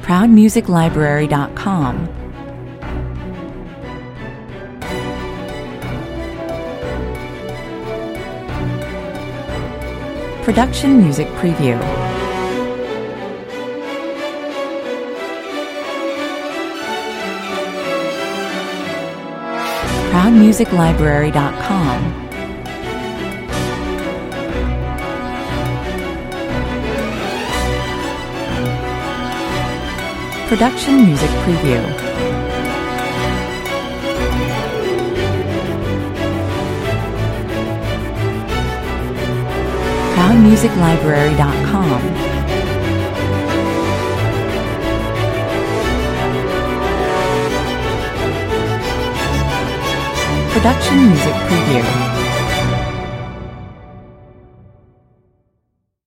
ProudMusicLibrary.com. Production Music Preview. ProudMusicLibrary.com. Production Music Preview. ProudMusicLibrary.com. Production Music Preview.